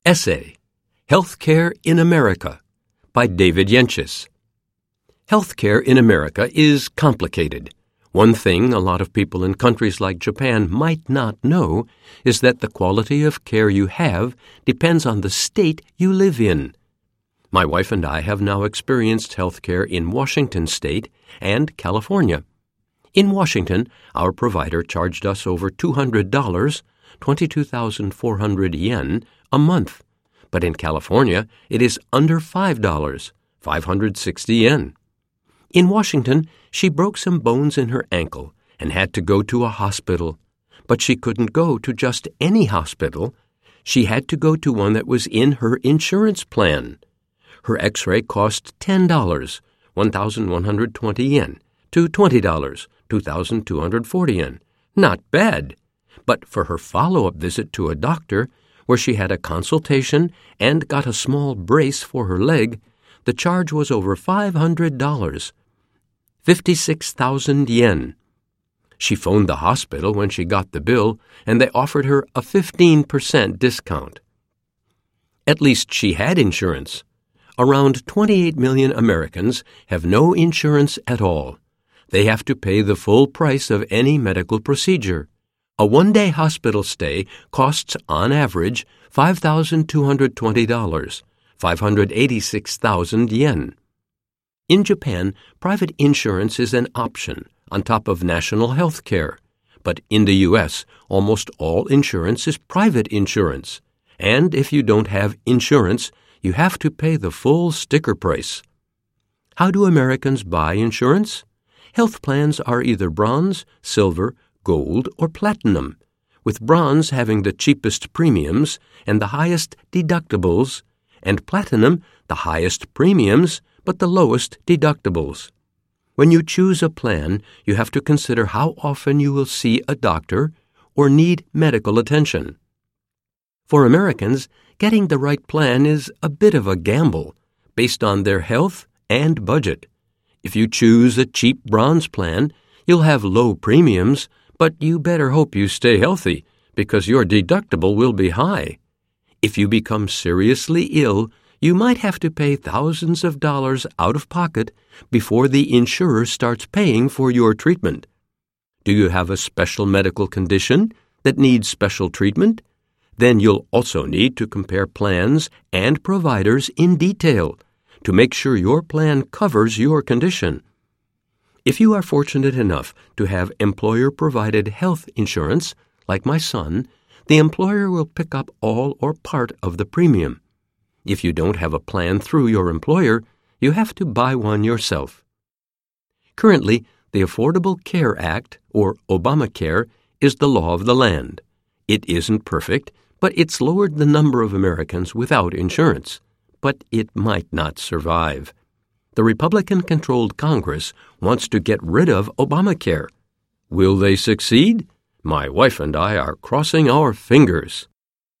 Essay, Healthcare in America, by David Yenches. Healthcare in America is complicated. One thing a lot of people in countries like Japan might not know is that the quality of care you have depends on the state you live in. My wife and I have now experienced healthcare in Washington State and California. In Washington, our provider charged us over $200, 22,400 yen, a month. But in California, it is under $5, 560 yen. In Washington, she broke some bones in her ankle and had to go to a hospital. But she couldn't go to just any hospital. She had to go to one that was in her insurance plan. Her x-ray cost $10, 1,120 yen, to $20, 2,240 yen. Not bad. But for her follow-up visit to a doctor, where she had a consultation and got a small brace for her leg, the charge was over $500, 56,000 yen. She phoned the hospital when she got the bill, and they offered her a 15% discount. At least she had insurance. Around 28 million Americans have no insurance at all. They have to pay the full price of any medical procedure. A one-day hospital stay costs, on average, $5,220, 586,000 yen. In Japan, private insurance is an option on top of national health care. But in the U.S., almost all insurance is private insurance. And if you don't have insurance, you have to pay the full sticker price. How do Americans buy insurance? Health plans are either bronze, silver, gold, or platinum, with bronze having the cheapest premiums and the highest deductibles, and platinum the highest premiums but the lowest deductibles. When you choose a plan, you have to consider how often you will see a doctor or need medical attention. For Americans, getting the right plan is a bit of a gamble based on their health and budget. If you choose a cheap bronze plan, you'll have low premiums, but you better hope you stay healthy because your deductible will be high. If you become seriously ill, you might have to pay thousands of dollars out of pocket before the insurer starts paying for your treatment. Do you have a special medical condition that needs special treatment? Then you'll also need to compare plans and providers in detail to make sure your plan covers your condition. If you are fortunate enough to have employer-provided health insurance, like my son, the employer will pick up all or part of the premium. If you don't have a plan through your employer, you have to buy one yourself. Currently, the Affordable Care Act, or Obamacare, is the law of the land. It isn't perfect, but it's lowered the number of Americans without insurance. But it might not survive. The Republican-controlled Congress wants to get rid of Obamacare. Will they succeed? My wife and I are crossing our fingers.